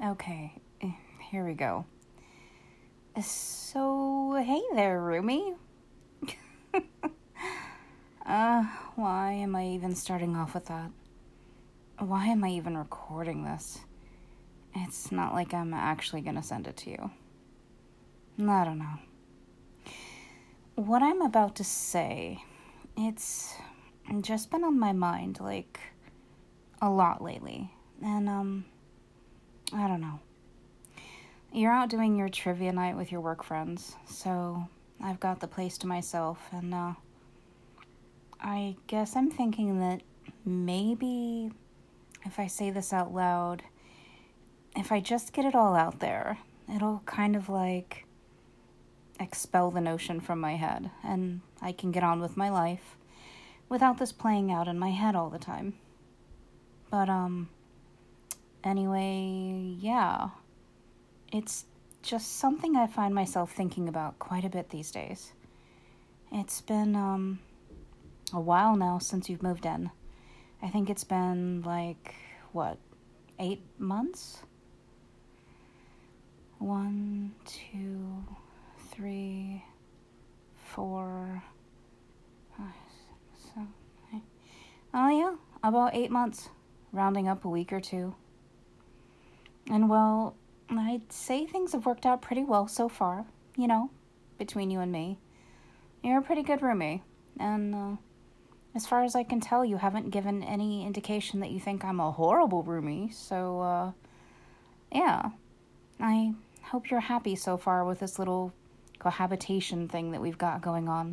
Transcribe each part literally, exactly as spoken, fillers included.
Okay, eh, here we go. So, hey there, Rumi. uh, why am I even starting off with that? Why am I even recording this? It's not like I'm actually gonna send it to you. I don't know. What I'm about to say, it's just been on my mind, like, a lot lately. And, um, I don't know. You're out doing your trivia night with your work friends, so I've got the place to myself, and, uh, I guess I'm thinking that maybe if I say this out loud, if I just get it all out there, it'll kind of, like, expel the notion from my head, and I can get on with my life without this playing out in my head all the time. But, um, anyway, yeah. It's just something I find myself thinking about quite a bit these days. It's been, um, a while now since you've moved in. I think it's been, like, what, eight months? One, two, three, four, five, six, seven, eight. Oh, yeah, about eight months, rounding up a week or two. And, well, I'd say things have worked out pretty well so far, you know, between you and me. You're a pretty good roomie, and uh, as far as I can tell, you haven't given any indication that you think I'm a horrible roomie, so, uh, yeah. I hope you're happy so far with this little cohabitation thing that we've got going on.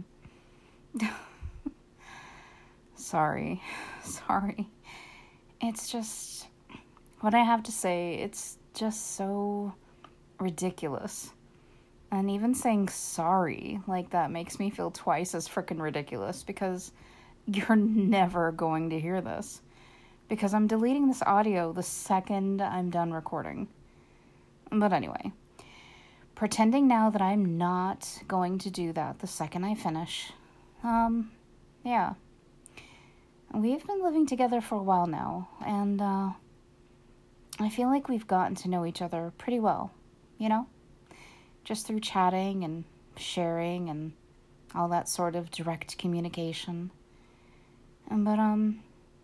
Sorry. Sorry. It's just, what I have to say, it's just so ridiculous. And even saying sorry like that makes me feel twice as frickin' ridiculous, because you're never going to hear this. Because I'm deleting this audio the second I'm done recording. But anyway, pretending now that I'm not going to do that the second I finish. Um, yeah. We've been living together for a while now, and, uh, I feel like we've gotten to know each other pretty well, you know? Just through chatting and sharing and all that sort of direct communication. But, um,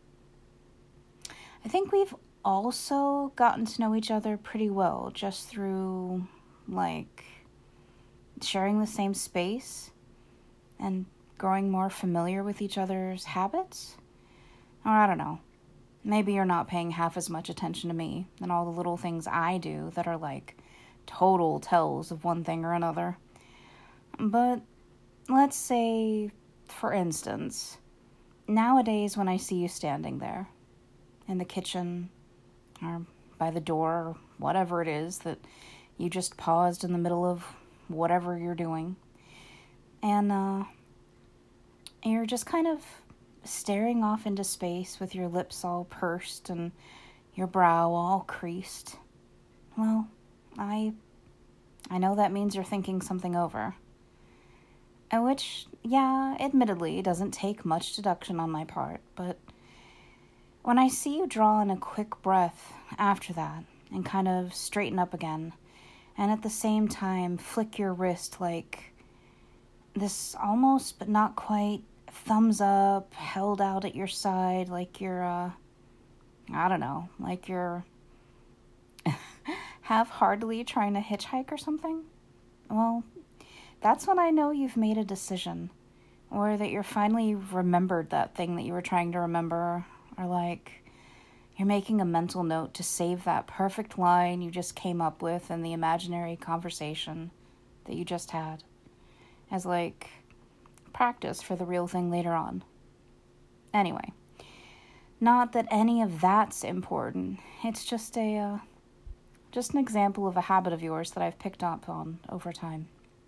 I think we've also gotten to know each other pretty well just through, like, sharing the same space and growing more familiar with each other's habits. Or I don't know. Maybe you're not paying half as much attention to me and all the little things I do that are like total tells of one thing or another. But let's say, for instance, nowadays when I see you standing there in the kitchen or by the door or whatever it is that you just paused in the middle of whatever you're doing, and uh, you're just kind of staring off into space with your lips all pursed and your brow all creased. Well, I I know that means you're thinking something over. And which, yeah, admittedly, doesn't take much deduction on my part, but when I see you draw in a quick breath after that and kind of straighten up again, and at the same time flick your wrist like this almost but not quite thumbs up held out at your side, like you're, uh, I don't know, like you're half-heartedly trying to hitchhike or something. Well, that's when I know you've made a decision, or that you're finally remembered that thing that you were trying to remember, or like you're making a mental note to save that perfect line you just came up with in the imaginary conversation that you just had, as like practice for the real thing later on. Anyway, not that any of that's important. It's just a, uh, just an example of a habit of yours that I've picked up on over time.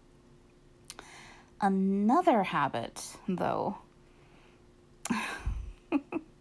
Another habit, though, uh,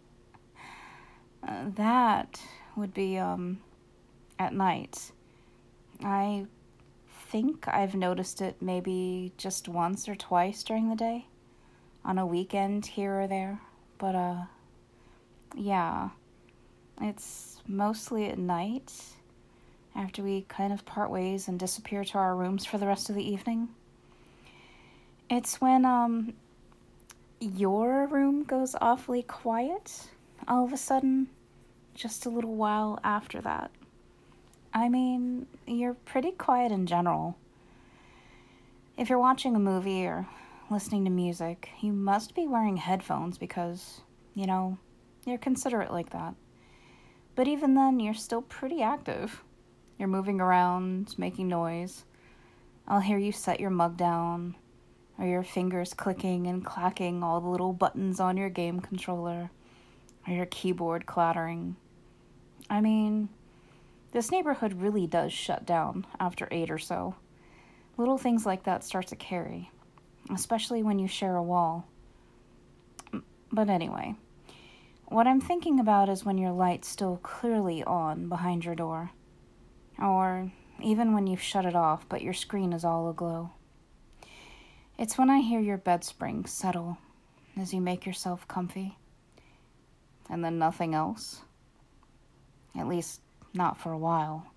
that would be, um, at night. I think I've noticed it maybe just once or twice during the day, on a weekend here or there, but, uh, yeah, it's mostly at night, after we kind of part ways and disappear to our rooms for the rest of the evening. It's when um your room goes awfully quiet all of a sudden, just a little while after that. I mean, you're pretty quiet in general. If you're watching a movie or listening to music, you must be wearing headphones because, you know, you're considerate like that. But even then, you're still pretty active. You're moving around, making noise. I'll hear you set your mug down, or your fingers clicking and clacking all the little buttons on your game controller, or your keyboard clattering. I mean, this neighborhood really does shut down after eight or so. Little things like that start to carry, especially when you share a wall. But anyway, what I'm thinking about is when your light's still clearly on behind your door, or even when you've shut it off but your screen is all aglow. It's when I hear your bed spring settle as you make yourself comfy, and then nothing else. At least, not for a while.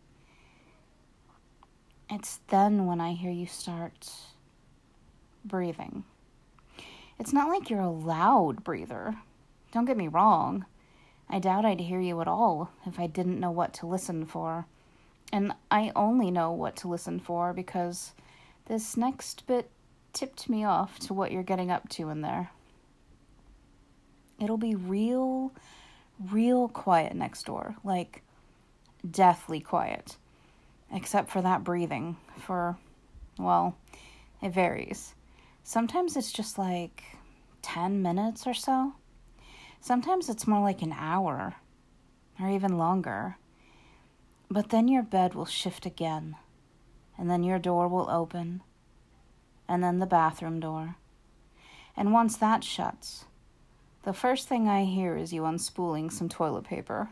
It's then when I hear you start breathing. It's not like you're a loud breather. Don't get me wrong. I doubt I'd hear you at all if I didn't know what to listen for. And I only know what to listen for because this next bit tipped me off to what you're getting up to in there. It'll be real, real quiet next door. Like, deathly quiet. Except for that breathing. For, well, it varies. Sometimes it's just like ten minutes or so. Sometimes it's more like an hour. Or even longer. But then your bed will shift again. And then your door will open. And then the bathroom door. And once that shuts, the first thing I hear is you unspooling some toilet paper.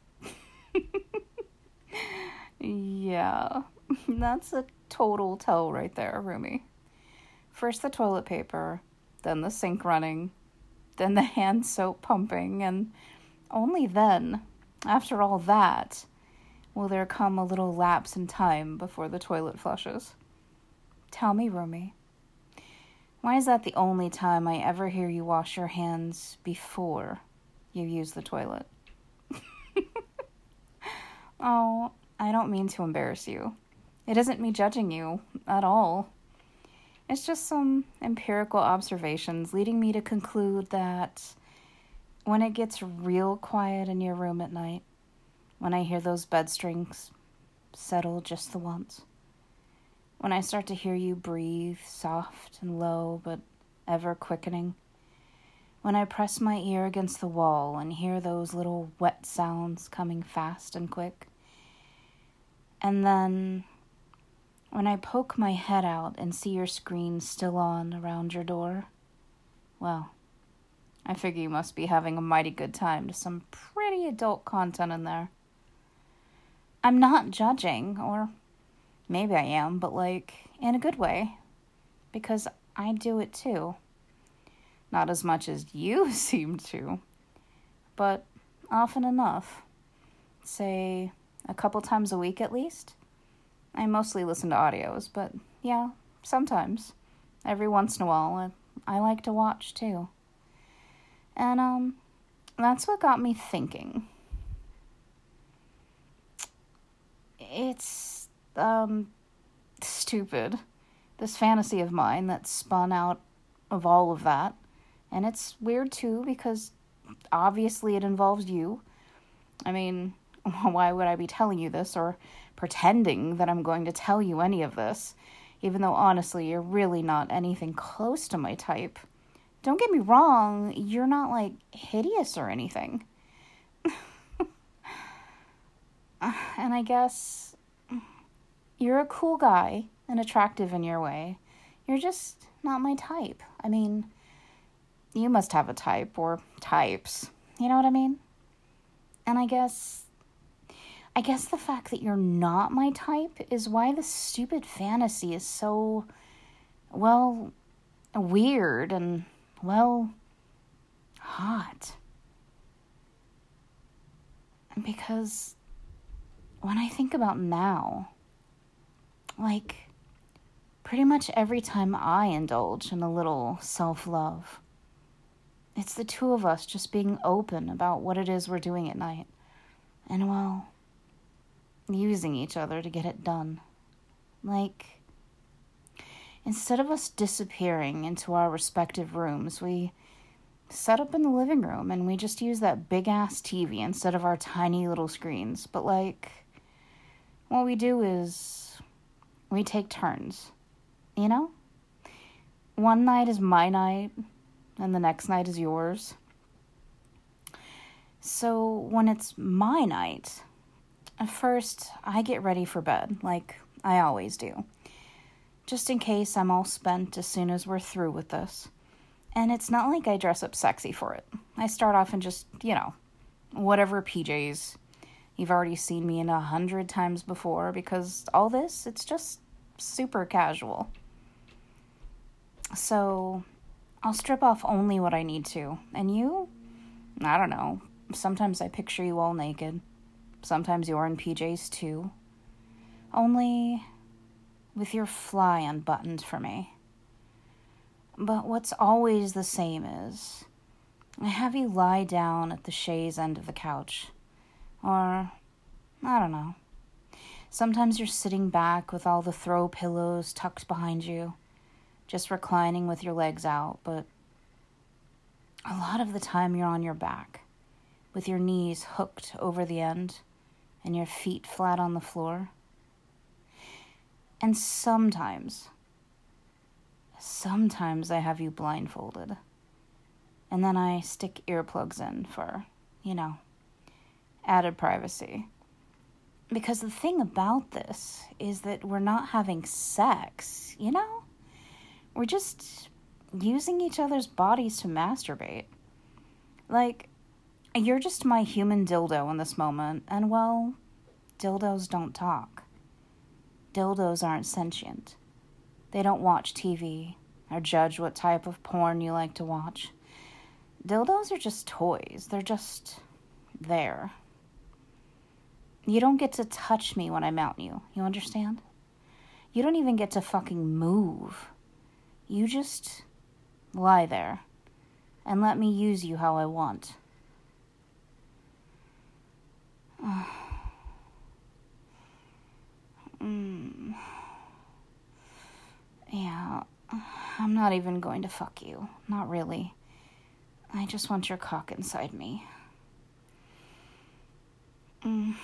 Yeah, that's a total tell right there, Rumi. First the toilet paper, then the sink running, then the hand soap pumping, and only then, after all that, will there come a little lapse in time before the toilet flushes. Tell me, Rumi, why is that the only time I ever hear you wash your hands before you use the toilet? Oh, I don't mean to embarrass you. It isn't me judging you at all. It's just some empirical observations leading me to conclude that when it gets real quiet in your room at night, when I hear those bed strings settle just the once, when I start to hear you breathe soft and low but ever quickening, when I press my ear against the wall and hear those little wet sounds coming fast and quick, and then when I poke my head out and see your screen still on around your door, well, I figure you must be having a mighty good time to some pretty adult content in there. I'm not judging, or maybe I am, but like, in a good way, because I do it too. Not as much as you seem to, but often enough. Say, a couple times a week at least. I mostly listen to audios, but yeah, sometimes. Every once in a while, I like to watch too. And, um, that's what got me thinking. It's, um, stupid. This fantasy of mine that spun out of all of that. And it's weird too, because obviously it involves you. I mean, why would I be telling you this or pretending that I'm going to tell you any of this, even though honestly you're really not anything close to my type. Don't get me wrong, you're not like hideous or anything. And I guess you're a cool guy and attractive in your way. You're just not my type. I mean, you must have a type or types. You know what I mean? And I guess I guess the fact that you're not my type is why this stupid fantasy is so, well, weird and, well, hot. Because when I think about now, like, pretty much every time I indulge in a little self-love, it's the two of us just being open about what it is we're doing at night. And, well, using each other to get it done. Like, instead of us disappearing into our respective rooms, we set up in the living room and we just use that big-ass T V instead of our tiny little screens. But, like, what we do is we take turns, you know? One night is my night, and the next night is yours. So when it's my night, at first I get ready for bed, like I always do, just in case I'm all spent as soon as we're through with this. And it's not like I dress up sexy for it. I start off in just, you know, whatever P Js you've already seen me in a hundred times before, because all this, it's just super casual. So I'll strip off only what I need to. And you, I don't know, sometimes I picture you all naked. Sometimes you're in P Js too. Only with your fly unbuttoned for me. But what's always the same is I have you lie down at the chaise end of the couch. Or, I don't know. Sometimes you're sitting back with all the throw pillows tucked behind you, just reclining with your legs out, but a lot of the time you're on your back, with your knees hooked over the end and your feet flat on the floor. And sometimes, sometimes I have you blindfolded, and then I stick earplugs in for, you know, added privacy. Because the thing about this is that we're not having sex, you know? We're just using each other's bodies to masturbate. Like, you're just my human dildo in this moment, and well, dildos don't talk. Dildos aren't sentient. They don't watch T V or judge what type of porn you like to watch. Dildos are just toys. They're just there. You don't get to touch me when I mount you. You understand? You don't even get to fucking move. You just lie there and let me use you how I want. mm. Yeah, I'm not even going to fuck you. Not really. I just want your cock inside me. Mm.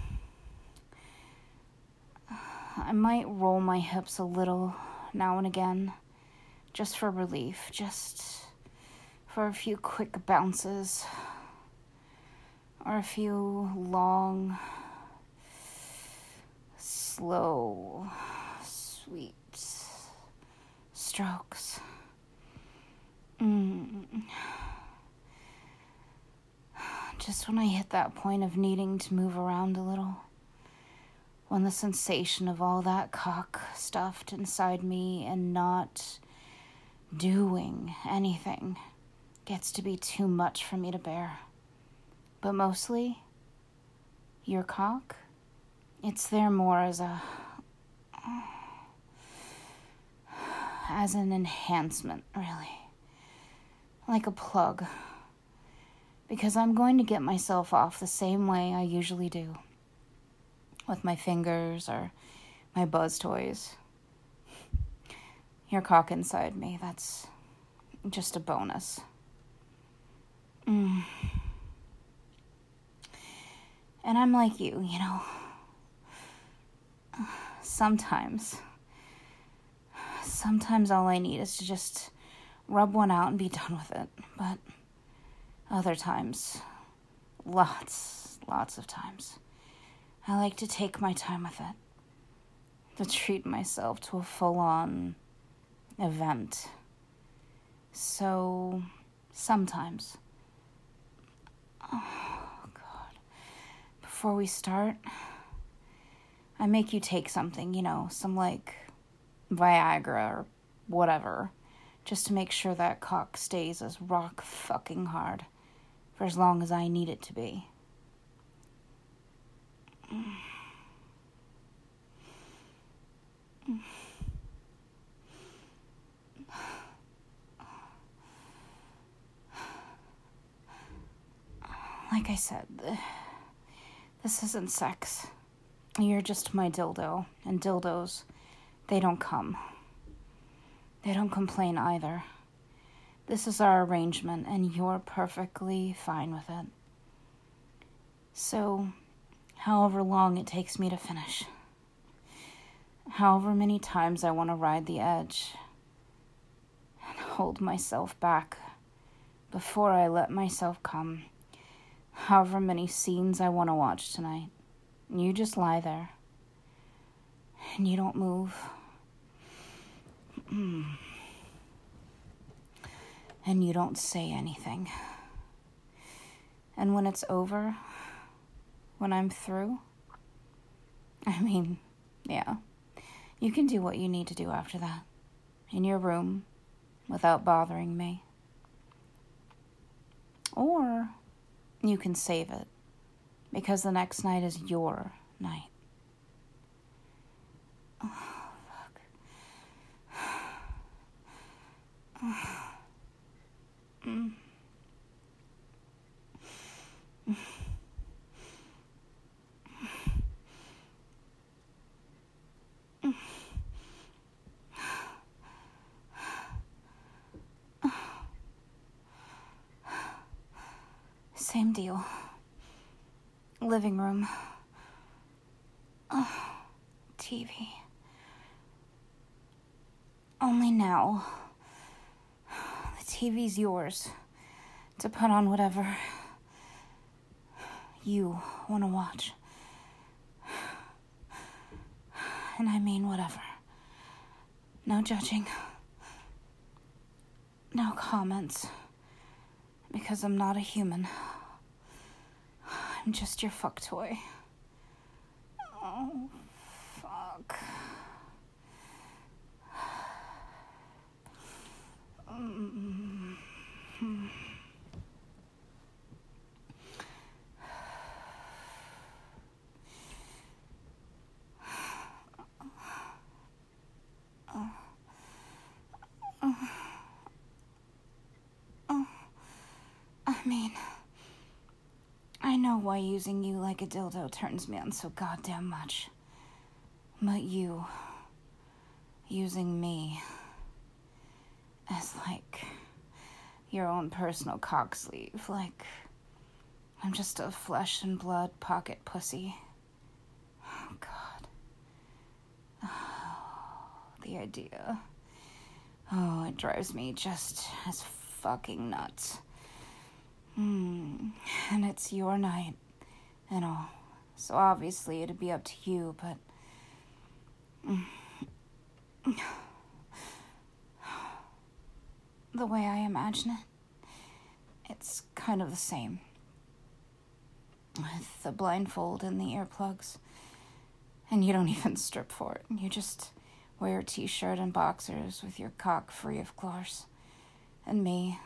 I might roll my hips a little now and again, just for relief, just for a few quick bounces, or a few long, slow, sweet strokes. Mm. Just when I hit that point of needing to move around a little, when the sensation of all that cock stuffed inside me and not doing anything gets to be too much for me to bear. But mostly, your cock, it's there more as a, as an enhancement, really. Like a plug. Because I'm going to get myself off the same way I usually do. With my fingers or my buzz toys. Your cock inside me, that's just a bonus. Mm. And I'm like you, you know. Sometimes. Sometimes all I need is to just rub one out and be done with it. But other times, lots, lots of times, I like to take my time with it. To treat myself to a full-on event. So, sometimes, oh God, before we start, I make you take something, you know, some like Viagra or whatever, just to make sure that cock stays as rock fucking hard for as long as I need it to be. I said, this isn't sex. You're just my dildo, and dildos, they don't come. They don't complain either. This is our arrangement, and you're perfectly fine with it. So, however long it takes me to finish, however many times I want to ride the edge and hold myself back before I let myself come, however many scenes I want to watch tonight, you just lie there, and you don't move. Mm. And you don't say anything. And when it's over, when I'm through, I mean, yeah, you can do what you need to do after that, in your room, without bothering me. Or you can save it, because the next night is your night. Oh, fuck. Mm. Same deal. Living room. Oh, T V. Only now, the T V's yours to put on whatever you want to watch. And I mean whatever. No judging. No comments. Because I'm not a human. I'm just your fuck toy. Oh, fuck. Mm-hmm. I mean, I know why using you like a dildo turns me on so goddamn much. But you, using me as like your own personal cock sleeve, like I'm just a flesh and blood pocket pussy. Oh, God. Oh, the idea. Oh, it drives me just as fucking nuts. Hmm, and it's your night, and all. So obviously it'd be up to you, but... the way I imagine it, it's kind of the same. With the blindfold and the earplugs. And you don't even strip for it. You just wear a t-shirt and boxers with your cock free of claws. And me...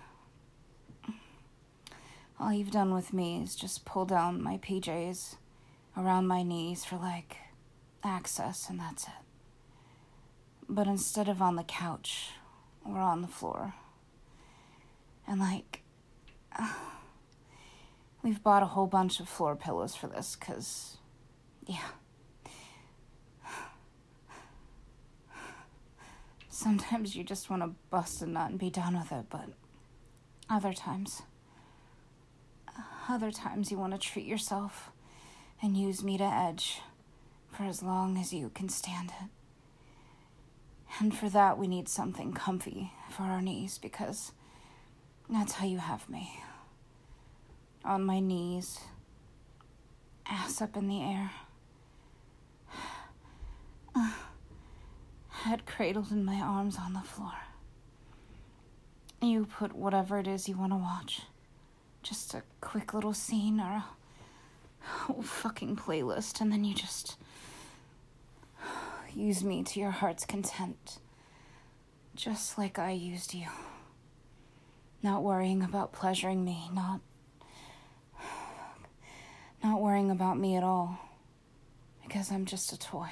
all you've done with me is just pull down my P Js around my knees for, like, access, and that's it. But instead of on the couch, we're on the floor. And, like, uh, we've bought a whole bunch of floor pillows for this, because, yeah. Sometimes you just want to bust a nut and be done with it, but other times... Other times you want to treat yourself and use me to edge for as long as you can stand it. And for that, we need something comfy for our knees, because that's how you have me. On my knees, ass up in the air, head cradled in my arms on the floor. You put whatever it is you want to watch. Just a quick little scene or a whole fucking playlist, and then you just use me to your heart's content. Just like I used you. Not worrying about pleasuring me, not... Not worrying about me at all. Because I'm just a toy.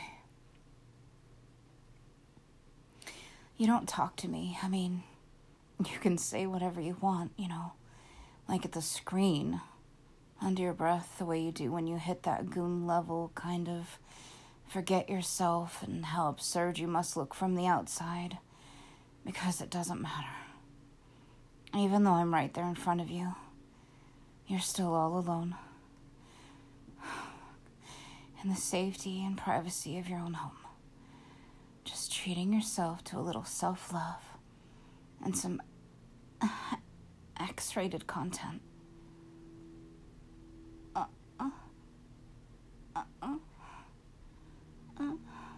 You don't talk to me. I mean, you can say whatever you want, you know. Like at the screen, under your breath the way you do when you hit that goon level, kind of forget yourself and how absurd you must look from the outside, because it doesn't matter. Even though I'm right there in front of you, you're still all alone. In the safety and privacy of your own home. Just treating yourself to a little self-love and some X-rated content. Uh-uh. Uh-uh. Uh-uh.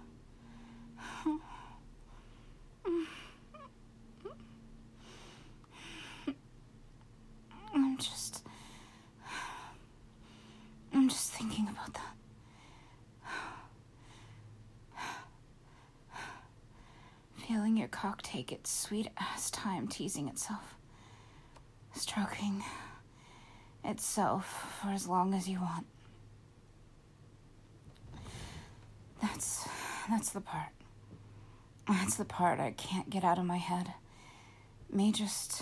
I'm just... I'm just thinking about that. Feeling your cock take its sweet-ass time teasing itself. Stroking itself for as long as you want. That's... that's the part. That's the part I can't get out of my head. Me just...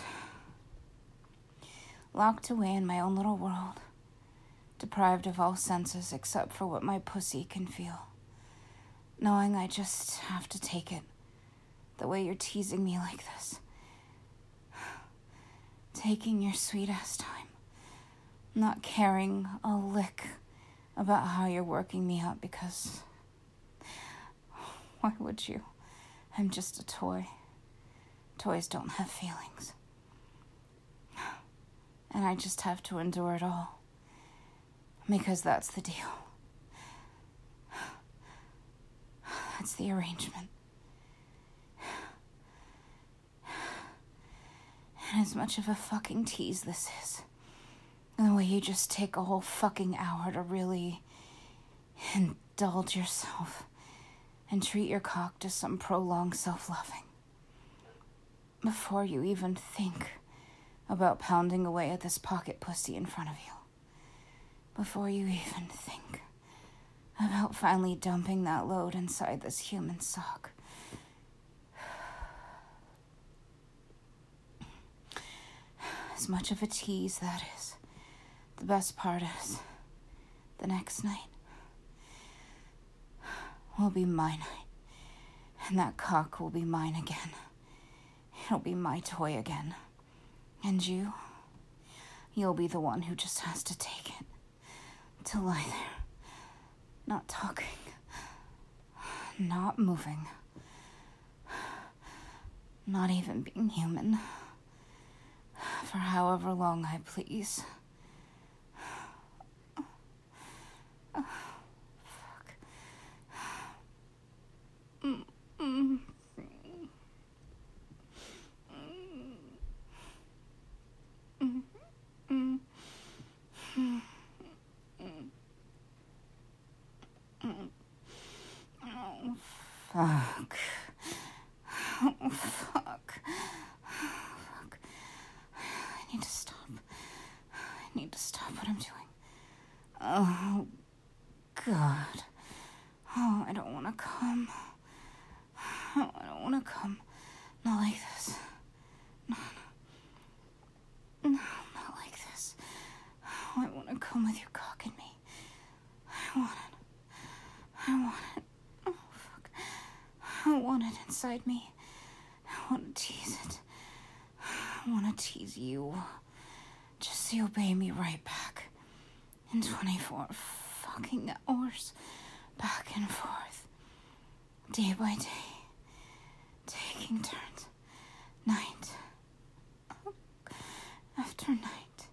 locked away in my own little world. Deprived of all senses except for what my pussy can feel. Knowing I just have to take it. The way you're teasing me like this. Taking your sweet-ass time. Not caring a lick about how you're working me up because... why would you? I'm just a toy. Toys don't have feelings. And I just have to endure it all. Because that's the deal. That's the arrangement. And as much of a fucking tease this is, the way you just take a whole fucking hour to really indulge yourself and treat your cock to some prolonged self-loving. Before you even think about pounding away at this pocket pussy in front of you. Before you even think about finally dumping that load inside this human sock. As much of a tease that is, the best part is, the next night will be my night, and that cock will be mine again. It'll be my toy again, and you, you'll be the one who just has to take it, to lie there, not talking, not moving, not even being human. For however long I please. Oh, fuck. Mm, mm, mm, mm, mm, mm. Oh, fuck. Oh, fuck. I need to stop. I need to stop what I'm doing. Oh, God. Oh, I don't want to come. Oh, I don't want to come. Not like this. No, no. No, not like this. Oh, I want to come with your cock in me. I want it. I want it. Oh, fuck. I want it inside me. I want to tease it. I want to tease you. Just so you obey me right back. In twenty-four fucking hours. Back and forth. Day by day. Taking turns. Night. After night.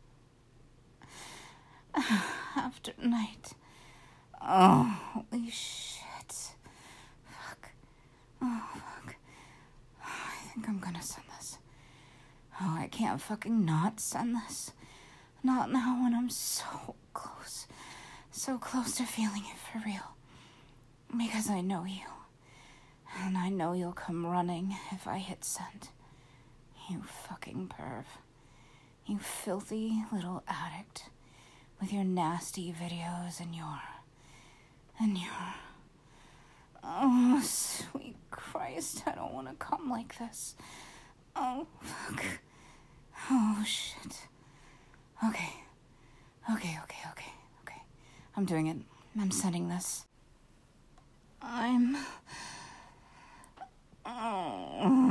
After night. Oh, holy shit. Fuck. Oh, fuck. I think I'm gonna send this. Oh, I can't fucking not send this. Not now when I'm so close. So close to feeling it for real. Because I know you. And I know you'll come running if I hit send. You fucking perv. You filthy little addict. With your nasty videos and your... And your... Oh, sweet Christ, I don't want to come like this. Oh, fuck. Oh, shit. Okay. Okay, okay, I'm doing it. I'm sending this. I'm...